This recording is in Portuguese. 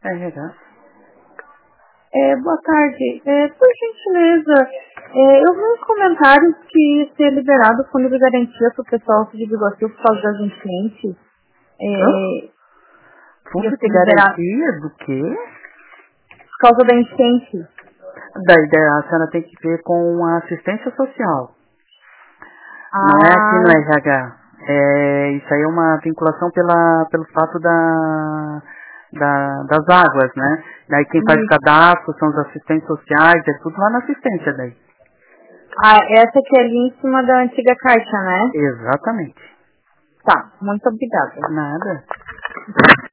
RH. Boa tarde. Por gentileza, eu vi uns comentários que ia ser liberado o fundo de garantia para o pessoal de Biguaçu por causa das enchentes. Fundo de garantia do quê? Por causa da enchente. Daí a senhora tem que ver com a assistência social. Não é aqui no RH. Isso aí é uma vinculação pelo fato das águas, né? Daí quem faz o cadastro são os assistentes sociais, é tudo lá na assistência daí. Essa aqui é ali em cima da antiga caixa, né? Exatamente. Tá, muito obrigada. Nada.